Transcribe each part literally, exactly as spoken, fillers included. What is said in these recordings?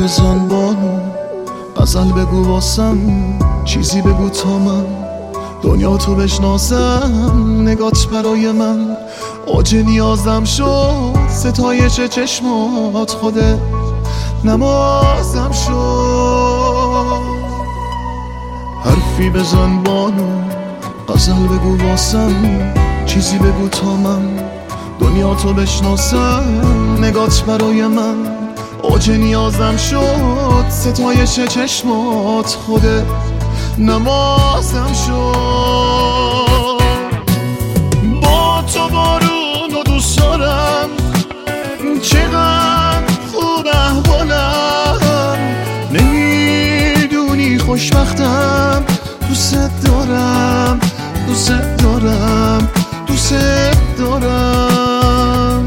بزن بانو، غزل بگو واسم، چیزی بگو تا من دنیا تو بشناسم. نگات برای من اوج نیازم شد، ستایش چشمات خوده نمازم شد. حرفی بزن بانو، غزل بگو واسم، چیزی بگو تا من دنیا تو بشناسم. نگات برای من اوج نیازم شد، ستایش چشمات خوده نمازم شد. با تو بارون و دوست دارم، چقدر خوب احوالم، نمیدونی خوشبختم. دوست دارم دوست دارم دوست دارم.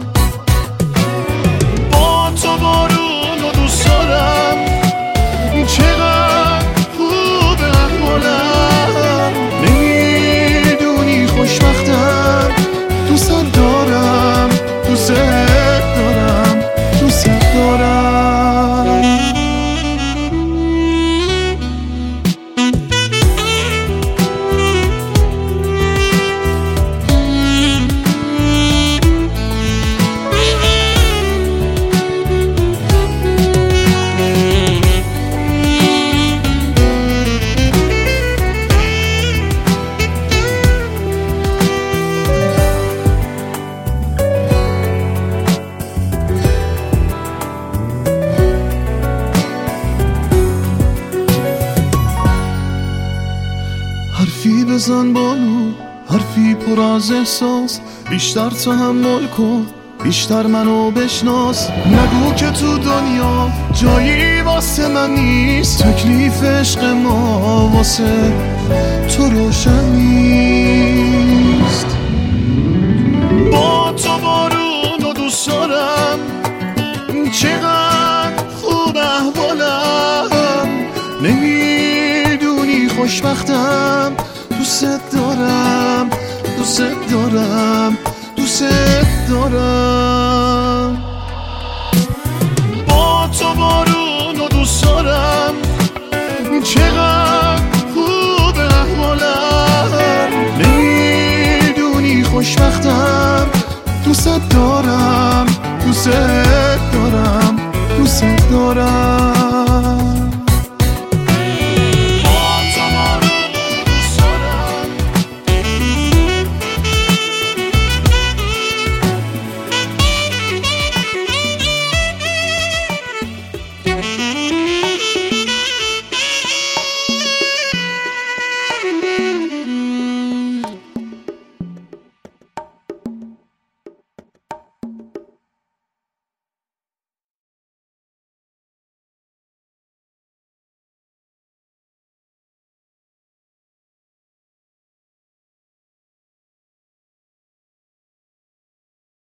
با تو بارون و دوست دارم، چقدر خوب احوالم، نمیدونی خوشبختم. دوست دارم دوست دارم دوست دارم. حرفی بزن بانو، حرفی پر از احساس، بیشتر تحمل کن، بیشتر منو بشناس. نگو که تو دنیا جایی واسه من نیست، تکلیف عشق ما واسه تو روشن نیست. با تو بارون و دوست دارم، چقدر خوب احوالم، نمیدونی خوشبختم. دوست دارم دوست دارم دوست دارم. با تو بارون و دوست دارم، چقدر خوب احوالم، نمیدونی خوشبختم. دوست دارم دوست دارم دوست دارم.